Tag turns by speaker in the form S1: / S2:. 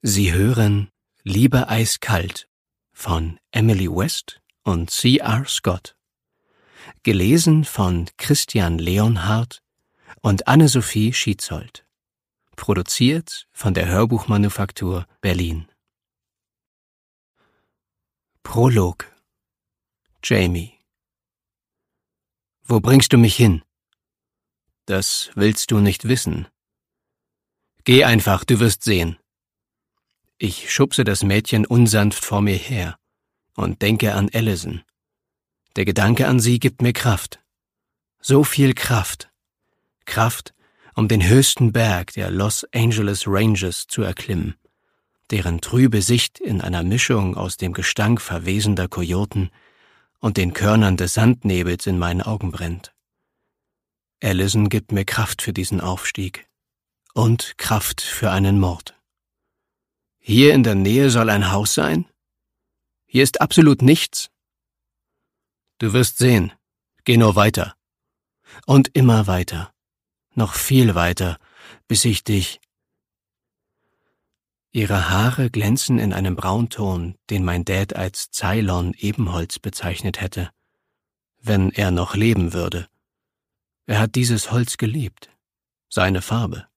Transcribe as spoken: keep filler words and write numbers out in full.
S1: Sie hören Liebe eiskalt von Emily West und C R Scott. Gelesen von Christian Leonhardt und Anne-Sophie Schietzold. Produziert von der Hörbuchmanufaktur Berlin. Prolog. Jamie. Wo bringst du mich hin? Das willst du nicht wissen. Geh einfach, du wirst sehen. Ich schubse das Mädchen unsanft vor mir her und denke an Allison. Der Gedanke an sie gibt mir Kraft. So viel Kraft. Kraft, um den höchsten Berg der Los Angeles Ranges zu erklimmen, deren trübe Sicht in einer Mischung aus dem Gestank verwesender Kojoten und den Körnern des Sandnebels in meinen Augen brennt. Allison gibt mir Kraft für diesen Aufstieg und Kraft für einen Mord. Hier in der Nähe soll ein Haus sein? Hier ist absolut nichts. Du wirst sehen. Geh nur weiter. Und immer weiter. Noch viel weiter, bis ich dich... Ihre Haare glänzen in einem Braunton, den mein Dad als Ceylon-Ebenholz bezeichnet hätte, wenn er noch leben würde. Er hat dieses Holz geliebt. Seine Farbe.